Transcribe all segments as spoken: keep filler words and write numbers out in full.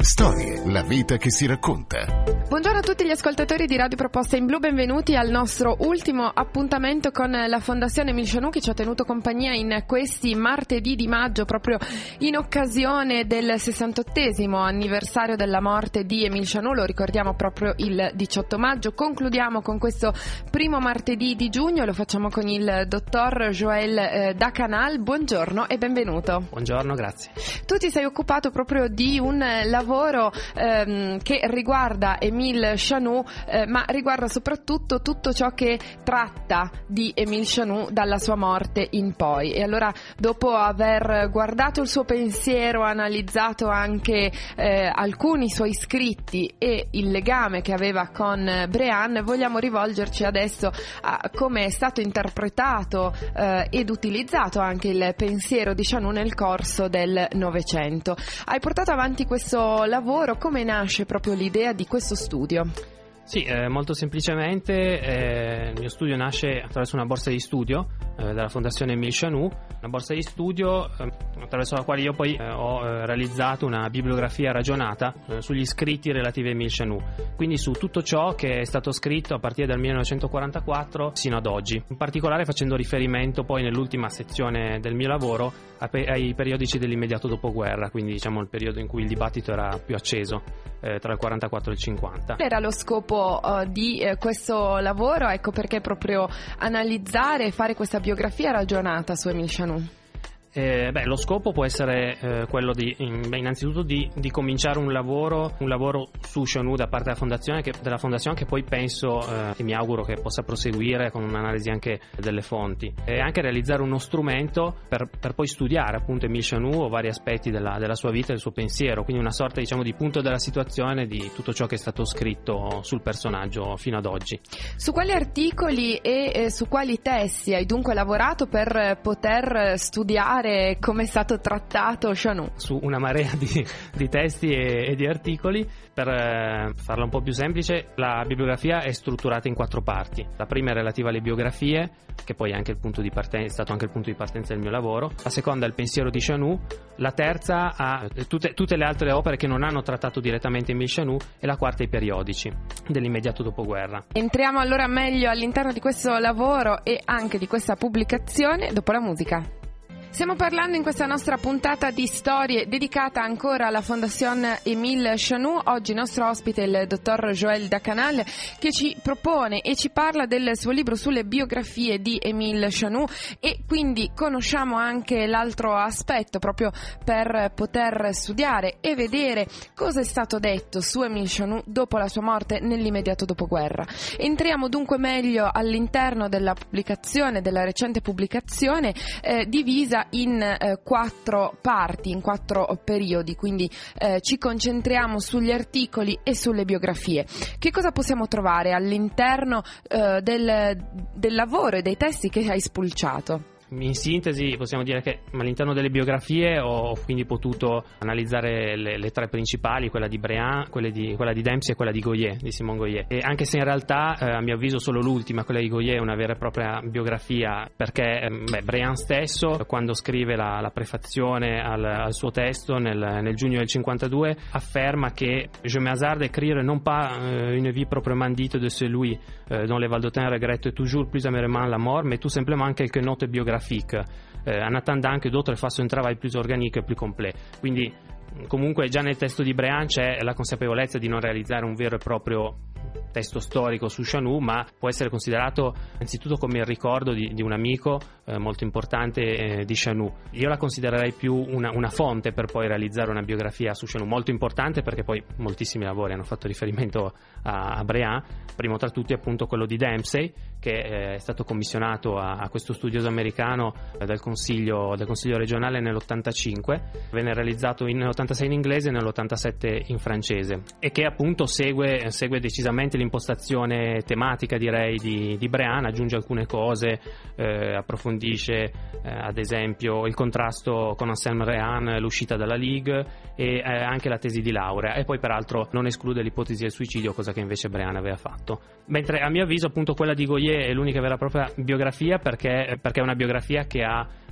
Storie, la vita che si racconta. Buongiorno a tutti gli ascoltatori di Radio Proposta in Blu, benvenuti al nostro ultimo appuntamento con la Fondazione Émile Chanoux, che ci ha tenuto compagnia in questi martedì di maggio, proprio in occasione del sessantottesimo anniversario della morte di Émile Chanoux. Lo ricordiamo proprio il diciotto maggio. Concludiamo con questo primo martedì di giugno, lo facciamo con il dottor Joël eh, Dacanal. Buongiorno e benvenuto. Buongiorno, grazie. Tu ti sei occupato proprio di un lavoro ehm, che riguarda Émile Chanoux, eh, ma riguarda soprattutto tutto ciò che tratta di Émile Chanoux dalla sua morte in poi. E allora, dopo aver guardato il suo pensiero, analizzato anche eh, alcuni suoi scritti e il legame che aveva con Bréhan, vogliamo rivolgerci adesso a come è stato interpretato eh, ed utilizzato anche il pensiero di Chanoux nel corso del Novecento. Hai portato avanti questo lavoro, come nasce proprio l'idea di questo studio? Sì, eh, molto semplicemente eh, il mio studio nasce attraverso una borsa di studio eh, della Fondazione Émile Chanoux, una borsa di studio eh, attraverso la quale io poi eh, ho eh, realizzato una bibliografia ragionata eh, sugli scritti relativi a Émile Chanoux, quindi su tutto ciò che è stato scritto a partire dal millenovecentoquarantaquattro sino ad oggi, in particolare facendo riferimento poi nell'ultima sezione del mio lavoro pe- ai periodici dell'immediato dopoguerra, quindi diciamo il periodo in cui il dibattito era più acceso eh, tra il quarantaquattro e il cinquanta. Qual era lo scopo Uh, di uh, questo lavoro? Ecco perché proprio analizzare e fare questa biografia ragionata su Émile Chanoux. Eh, beh, lo scopo può essere eh, quello di, in, beh, innanzitutto di, di cominciare un lavoro, un lavoro su Chanoux da parte della fondazione, che, della fondazione che poi penso eh, e mi auguro che possa proseguire con un'analisi anche delle fonti, e anche realizzare uno strumento per, per poi studiare appunto Émile Chanoux o vari aspetti della, della sua vita e del suo pensiero, quindi una sorta diciamo di punto della situazione di tutto ciò che è stato scritto sul personaggio fino ad oggi. Su quali articoli e eh, su quali testi hai dunque lavorato per poter studiare come è stato trattato Chanoux? Su una marea di, di testi e, e di articoli. Per eh, farla un po' più semplice, la bibliografia è strutturata in quattro parti. La prima è relativa alle biografie, che poi è, anche il punto di partenza, è stato anche il punto di partenza del mio lavoro. La seconda è il pensiero di Chanoux. La terza ha tutte, tutte le altre opere che non hanno trattato direttamente Émile Chanoux, e la quarta i periodici dell'immediato dopoguerra. Entriamo allora meglio all'interno di questo lavoro e anche di questa pubblicazione dopo la musica. Stiamo parlando in questa nostra puntata di storie dedicata ancora alla Fondazione Émile Chanoux. Oggi il nostro ospite è il dottor Joël Dacanal, che ci propone e ci parla del suo libro sulle biografie di Émile Chanoux, e quindi conosciamo anche l'altro aspetto proprio per poter studiare e vedere cosa è stato detto su Émile Chanoux dopo la sua morte nell'immediato dopoguerra. Entriamo dunque meglio all'interno della pubblicazione, della recente pubblicazione, eh, divisa in eh, quattro parti, in quattro periodi, quindi eh, ci concentriamo sugli articoli e sulle biografie. Che cosa possiamo trovare all'interno eh, del, del lavoro e dei testi che hai spulciato? In sintesi possiamo dire che all'interno delle biografie ho quindi potuto analizzare le, le tre principali, quella di Bréhan, quella di, quella di Dempsey e quella di Goyer, di Simone Goyer, e anche se in realtà eh, a mio avviso solo l'ultima, quella di Goyer, è una vera e propria biografia, perché eh, beh, Bréhan stesso, quando scrive la, la prefazione al, al suo testo nel, nel giugno del cinquantadue, afferma che «Je m'hasarde d'écrire non pas euh, une vie proprement dite de celui euh, dont les Valdôtains regrettent toujours plus amèrement la mort, mais tout simplement quelques notes biographiques Euh, en attendant que d'autres fassent un travail plus organique et plus complet». Quindi comunque già nel testo di Bréhan c'è la consapevolezza di non realizzare un vero e proprio testo storico su Chanoux, ma può essere considerato innanzitutto come il ricordo di, di un amico eh, molto importante eh, di Chanoux. Io la considererei più una, una fonte per poi realizzare una biografia su Chanoux, molto importante perché poi moltissimi lavori hanno fatto riferimento a, a Bréhan, primo tra tutti appunto quello di Dempsey, che eh, è stato commissionato a, a questo studioso americano eh, del, consiglio, del consiglio regionale nell'ottantacinque, venne realizzato in, nell'ottantasei in inglese e nell'ottantasette in francese, e che appunto segue, segue decisamente l'impostazione tematica, direi, di, di Bréhan, aggiunge alcune cose, eh, approfondisce eh, ad esempio il contrasto con Anselme Rehan, l'uscita dalla Ligue, e eh, anche la tesi di laurea, e poi peraltro non esclude l'ipotesi del suicidio, cosa che invece Bréhan aveva fatto. Mentre a mio avviso appunto quella di Goyer è l'unica vera e propria biografia, perché, perché è una biografia che ha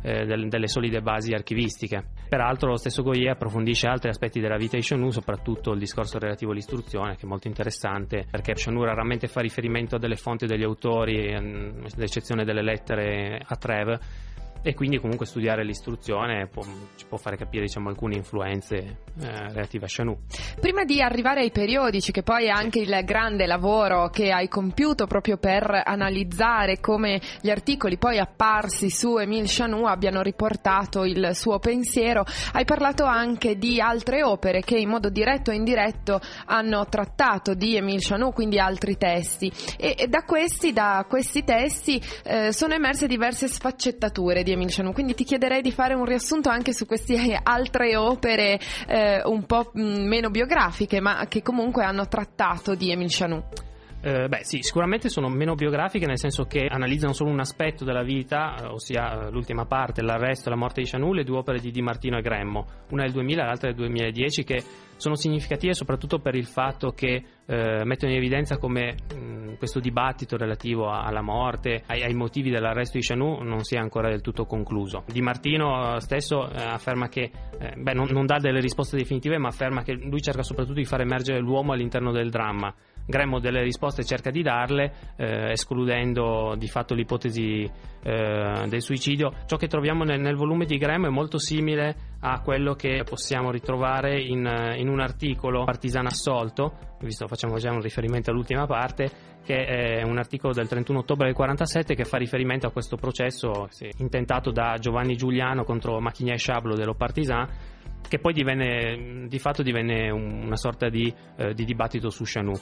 eh, del, delle solide basi archivistiche. Peraltro lo stesso Goyer approfondisce altri aspetti della vita di Chanou, soprattutto il discorso relativo all'istruzione, che è molto interessante perché Chanou raramente fa riferimento a delle fonti degli autori, ad eccezione delle lettere a Trèves, e quindi comunque studiare l'istruzione può, ci può fare capire, diciamo, alcune influenze eh, relative a Chanou. Prima di arrivare ai periodici, che poi è anche il grande lavoro che hai compiuto proprio per analizzare come gli articoli poi apparsi su Émile Chanou abbiano riportato il suo pensiero, hai parlato anche di altre opere che in modo diretto o indiretto hanno trattato di Émile Chanou, quindi altri testi, e, e da questi da questi testi eh, sono emerse diverse sfaccettature di Émile Chanou, quindi ti chiederei di fare un riassunto anche su queste altre opere eh, un po' meno biografiche, ma che comunque hanno trattato di Émile Chanou. Eh, beh sì, sicuramente sono meno biografiche, nel senso che analizzano solo un aspetto della vita, eh, ossia eh, l'ultima parte, l'arresto e la morte di Chanou, le due opere di Di Martino e Gremmo, una del duemila e l'altra del duemiladieci, che sono significative soprattutto per il fatto che eh, mettono in evidenza come mh, questo dibattito relativo a, alla morte, ai, ai motivi dell'arresto di Chanou non sia ancora del tutto concluso. Di Martino stesso eh, afferma che, eh, beh, non, non dà delle risposte definitive, ma afferma che lui cerca soprattutto di far emergere l'uomo all'interno del dramma. Gremmo delle risposte cerca di darle, eh, escludendo di fatto l'ipotesi eh, del suicidio. Ciò che troviamo nel, nel volume di Gremmo è molto simile a quello che possiamo ritrovare in, in un articolo Partisan assolto, visto facciamo già un riferimento all'ultima parte, che è un articolo del trentuno ottobre del quarantasette che fa riferimento a questo processo sì, intentato da Giovanni Giuliano contro Machignà e Chablot dello Partisan, che poi divenne, di fatto divenne una sorta di, eh, di dibattito su Chanou,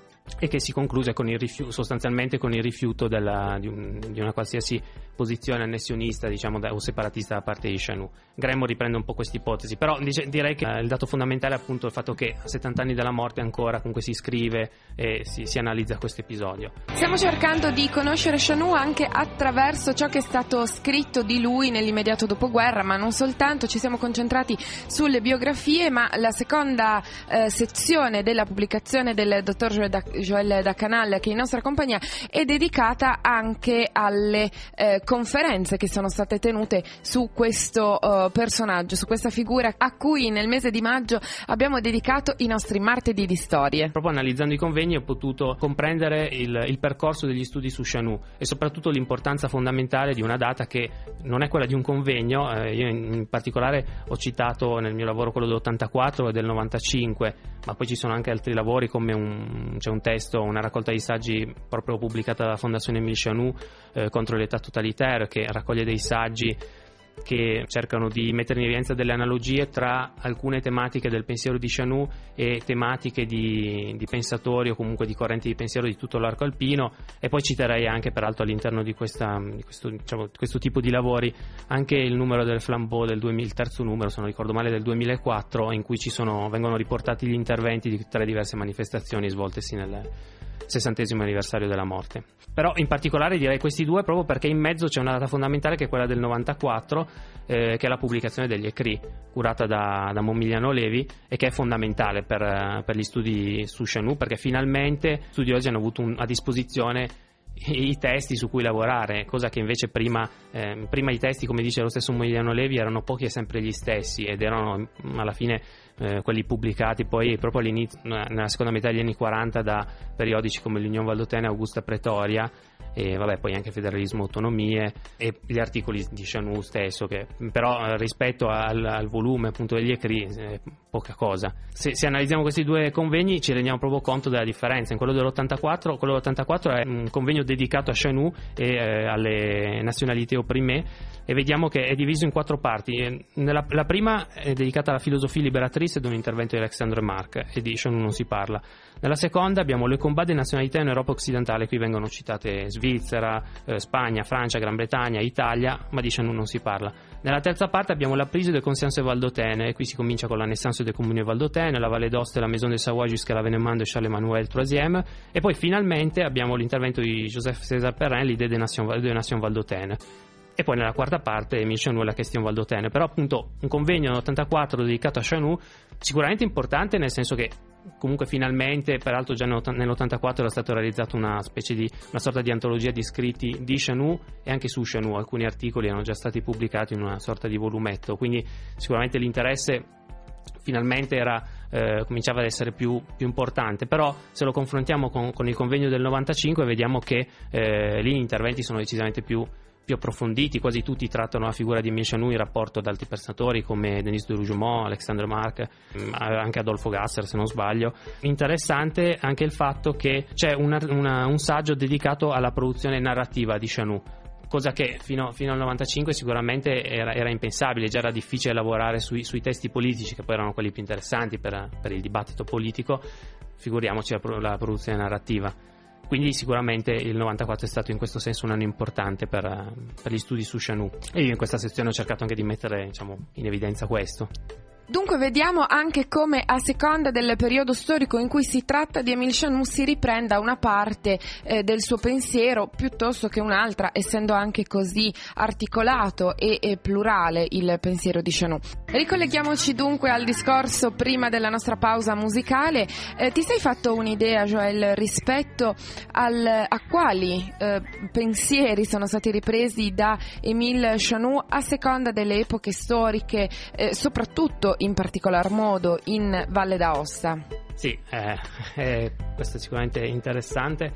e che si concluse con il rifiuto, sostanzialmente con il rifiuto della, di, un, di una qualsiasi posizione annessionista, diciamo, da, o separatista da parte di Chanou. Gremmo riprende un po' questa ipotesi, però dice, direi che eh, il dato fondamentale è appunto il fatto che a settanta anni dalla morte ancora comunque si scrive e si, si analizza questo episodio. Stiamo cercando di conoscere Chanou anche attraverso ciò che è stato scritto di lui nell'immediato dopoguerra, ma non soltanto, ci siamo concentrati sulle biografie, ma la seconda eh, sezione della pubblicazione del dottor Joël Dacanal, che è in nostra compagnia, è dedicata anche alle eh, conferenze che sono state tenute su questo uh, personaggio, su questa figura a cui nel mese di maggio abbiamo dedicato i nostri martedì di storie. Proprio analizzando i convegni ho potuto comprendere il, il percorso degli studi su Chanou e soprattutto l'importanza fondamentale di una data che non è quella di un convegno. Eh, io in, in particolare ho citato nel mio lavoro quello dell'ottantaquattro e del novantacinque, ma poi ci sono anche altri lavori, come un, c'è un testo, una raccolta di saggi proprio pubblicata dalla Fondazione Émile Chanou eh, contro l'età totalitaire, che raccoglie dei saggi che cercano di mettere in evidenza delle analogie tra alcune tematiche del pensiero di Chanou e tematiche di, di pensatori o comunque di correnti di pensiero di tutto l'arco alpino. E poi citerei anche, peraltro, all'interno di, questa, di questo, diciamo, questo tipo di lavori anche il numero del Flambeau del duemila, il terzo numero, se non ricordo male, del duemilaquattro, in cui ci sono, vengono riportati gli interventi di tre diverse manifestazioni svoltesi nel sessantesimo anniversario della morte. Però in particolare direi questi due proprio perché in mezzo c'è una data fondamentale, che è quella del novantaquattro, eh, che è la pubblicazione degli Écrits, curata da, da Momigliano Levi, e che è fondamentale per, per gli studi su Chanou, perché finalmente gli studiosi hanno avuto un, a disposizione i testi su cui lavorare, cosa che invece prima, eh, prima i testi, come dice lo stesso Momigliano Levi, erano pochi e sempre gli stessi, ed erano alla fine eh, quelli pubblicati poi proprio all'inizio, nella seconda metà degli anni quaranta, da periodici come l'Union Valdôtaine, Augusta Pretoria, e vabbè poi anche Federalismo, Autonomie, e gli articoli di Chanou stesso, che però eh, rispetto al, al volume appunto degli Écrits eh, poca cosa. Se, se analizziamo questi due convegni ci rendiamo proprio conto della differenza. In quello dell'ottantaquattro, quello dell'ottantaquattro è un convegno dedicato a Chanou e eh, alle nazionalité opprimée, e vediamo che è diviso in quattro parti. Nella, la prima è dedicata alla filosofia liberatrice, ed un intervento di Alexandre Marc, e di Chanou non si parla. Nella seconda abbiamo le combat des nationalités in Europa occidentale, qui vengono citate Svizzera, eh, Spagna, Francia, Gran Bretagna, Italia, ma di Chanou non si parla. Nella terza parte abbiamo la prise de conscience valdôtaine, e qui si comincia con la naissance des communes valdôtaines, la Valle d'Aoste, la Maison de Savoie jusqu'à l'avènement de Charles-Emmanuel troisième, e poi finalmente abbiamo l'intervento di Joseph César Perrin, l'idée des nations, des nations valdôtaines. E poi nella quarta parte Émile Chanou e la question valdôtaine. Però appunto un convegno nell'ottantaquattro dedicato a Chanou, sicuramente importante, nel senso che comunque finalmente, peraltro già nell'ottantaquattro era stato realizzato una specie di una sorta di antologia di scritti di Chanou e anche su Chanou, alcuni articoli erano già stati pubblicati in una sorta di volumetto, quindi sicuramente l'interesse finalmente era, eh, cominciava ad essere più, più importante. Però se lo confrontiamo con, con il convegno del novantacinque vediamo che eh, lì gli interventi sono decisamente più più approfonditi, quasi tutti trattano la figura di Émile Chanou in rapporto ad altri pensatori come Denis de Rougemont, Alexandre Marc, anche Adolfo Gasser se non sbaglio. Interessante anche il fatto che c'è una, una, un saggio dedicato alla produzione narrativa di Chanou, cosa che fino, fino al novantacinque sicuramente era, era impensabile, già era difficile lavorare sui, sui testi politici, che poi erano quelli più interessanti per, per il dibattito politico, figuriamoci la, la produzione narrativa. Quindi sicuramente il novantaquattro è stato in questo senso un anno importante per, per gli studi su Chanou, e io in questa sezione ho cercato anche di mettere, diciamo, in evidenza questo. Dunque vediamo anche come, a seconda del periodo storico in cui si tratta di Émile Chanou, si riprenda una parte eh, del suo pensiero piuttosto che un'altra, essendo anche così articolato e, e plurale il pensiero di Chanou. Ricolleghiamoci dunque al discorso prima della nostra pausa musicale. Eh, ti sei fatto un'idea, Joël, rispetto al, a quali eh, pensieri sono stati ripresi da Émile Chanou a seconda delle epoche storiche, eh, soprattutto in particolar modo in Valle d'Aosta? Sì, eh, eh, questo è sicuramente interessante.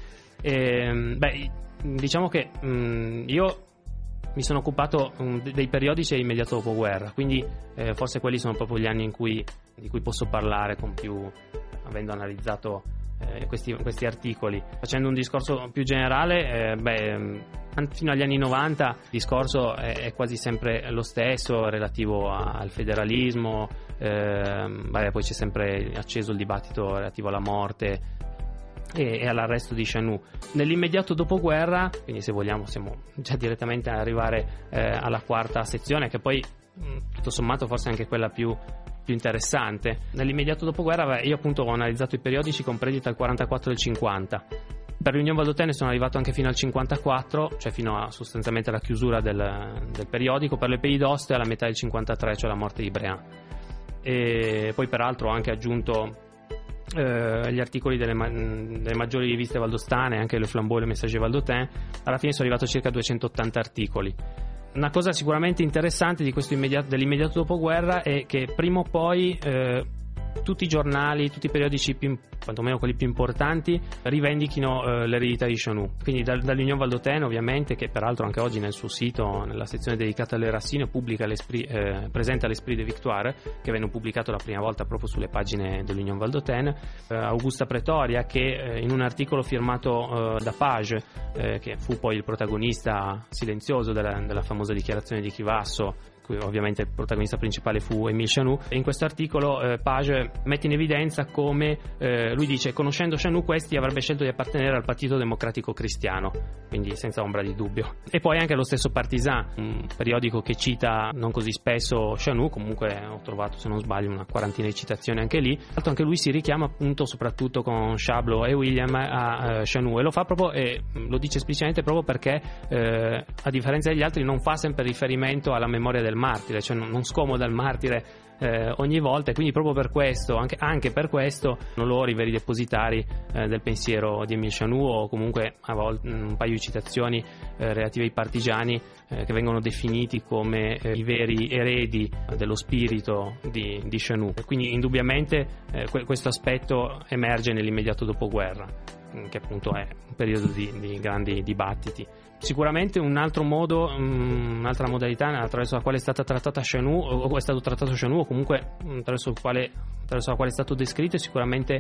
Eh, beh, diciamo che mh, io mi sono occupato um, dei periodici immediato dopoguerra, quindi eh, forse quelli sono proprio gli anni in cui, di cui posso parlare con più, avendo analizzato eh, questi, questi articoli. Facendo un discorso più generale, eh, beh, fino agli anni novanta il discorso è, è quasi sempre lo stesso, relativo a, al federalismo, eh, beh, poi c'è sempre acceso il dibattito relativo alla morte e, e all'arresto di Chanou. Nell'immediato dopoguerra, quindi se vogliamo possiamo già direttamente arrivare eh, alla quarta sezione, che poi mh, tutto sommato forse è anche quella più più interessante. Nell'immediato dopoguerra, beh, io appunto ho analizzato i periodici compresi tra il quarantaquattro e il cinquanta. Per l'Union Valdôtaine sono arrivato anche fino al cinquantaquattro, cioè fino a sostanzialmente alla chiusura del, del periodico. Per le Pays d'Ost alla metà del cinquantatré, cioè la morte di Bréant. E poi peraltro ho anche aggiunto eh, gli articoli delle, ma- delle maggiori riviste valdostane, anche Le Flambeau e Le Messager Valdôtain. Alla fine sono arrivato a circa duecentottanta articoli. Una cosa sicuramente interessante di questo immediato, dell'immediato dopoguerra è che prima o poi eh, tutti i giornali, tutti i periodici, più, quantomeno quelli più importanti, rivendichino eh, l'eredità di Chanou. Quindi dal, dall'Union Valdôtaine, ovviamente, che peraltro anche oggi nel suo sito, nella sezione dedicata alle Racine, pubblica l'esprit, eh, presenta l'Esprit de Victoire, che venne pubblicato la prima volta proprio sulle pagine dell'Union Valdôtaine. Eh, Augusta Pretoria, che eh, in un articolo firmato eh, da Page, eh, che fu poi il protagonista silenzioso della, della famosa dichiarazione di Chivasso, cui ovviamente il protagonista principale fu Émile Chanou, e in questo articolo eh, Page mette in evidenza come eh, lui dice: conoscendo Chanou questi avrebbe scelto di appartenere al Partito Democratico Cristiano, quindi senza ombra di dubbio. E poi anche lo stesso Partisan, un periodico che cita non così spesso Chanou, comunque ho trovato, se non sbaglio, una quarantina di citazioni anche lì. Tanto anche lui si richiama appunto, soprattutto con Chablot e William, a uh, Chanou, e lo fa proprio, e lo dice esplicitamente proprio perché eh, a differenza degli altri non fa sempre riferimento alla memoria del martire, cioè non, non scomoda il martire eh, ogni volta, e quindi proprio per questo, anche, anche per questo, sono loro i veri depositari eh, del pensiero di Émile Chanou, o comunque a volte un paio di citazioni eh, relative ai partigiani eh, che vengono definiti come eh, i veri eredi dello spirito di, di Chanou. Quindi indubbiamente eh, que- questo aspetto emerge nell'immediato dopoguerra, che appunto è un periodo di, di grandi dibattiti. Sicuramente un altro modo, um, un'altra modalità attraverso la quale è stata trattata Chanou, o è stato trattato Chanou, o comunque attraverso, il quale, attraverso la quale è stato descritto, è sicuramente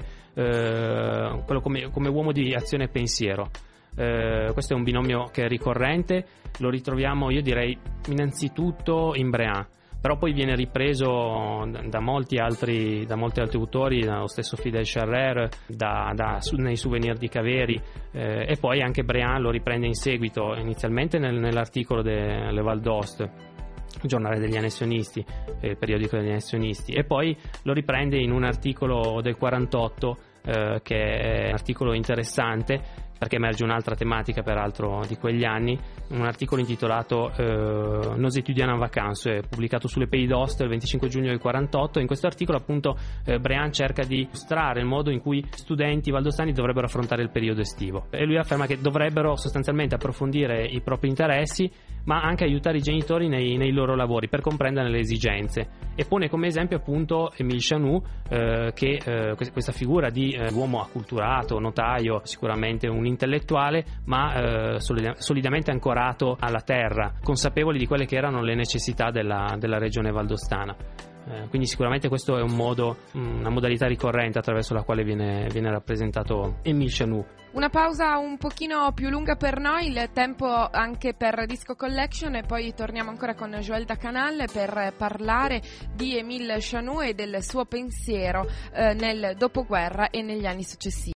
eh, quello come, come uomo di azione e pensiero. Eh, questo è un binomio che è ricorrente, lo ritroviamo, io direi, innanzitutto in Bréant, però poi viene ripreso da molti altri, da molti altri autori, dallo stesso Fidel Charrer, da, da, nei Souvenir di Caveri, eh, e poi anche Bréant lo riprende in seguito, inizialmente nel, nell'articolo de Le Val d'Ost, il giornale degli annessionisti, il periodico degli annessionisti, e poi lo riprende in un articolo del quarantotto, eh, che è un articolo interessante, perché emerge un'altra tematica peraltro di quegli anni, un articolo intitolato eh, Nos étudiants en vacances, pubblicato sulle Pays d'Ost il venticinque giugno del quarantotto. In questo articolo appunto eh, Bréant cerca di illustrare il modo in cui studenti valdostani dovrebbero affrontare il periodo estivo, e lui afferma che dovrebbero sostanzialmente approfondire i propri interessi, ma anche aiutare i genitori nei, nei loro lavori per comprendere le esigenze, e pone come esempio appunto Émile Chanoux, eh, che eh, questa figura di eh, uomo acculturato, notaio, sicuramente un intellettuale, ma eh, solid- solidamente ancorato alla terra, consapevoli di quelle che erano le necessità della, della regione valdostana. Eh, quindi sicuramente questo è un modo, una modalità ricorrente attraverso la quale viene, viene rappresentato Émile Chanoux. Una pausa un pochino più lunga per noi, il tempo anche per Disco Collection, e poi torniamo ancora con Joël Dacanal per parlare di Émile Chanoux e del suo pensiero eh, nel dopoguerra e negli anni successivi.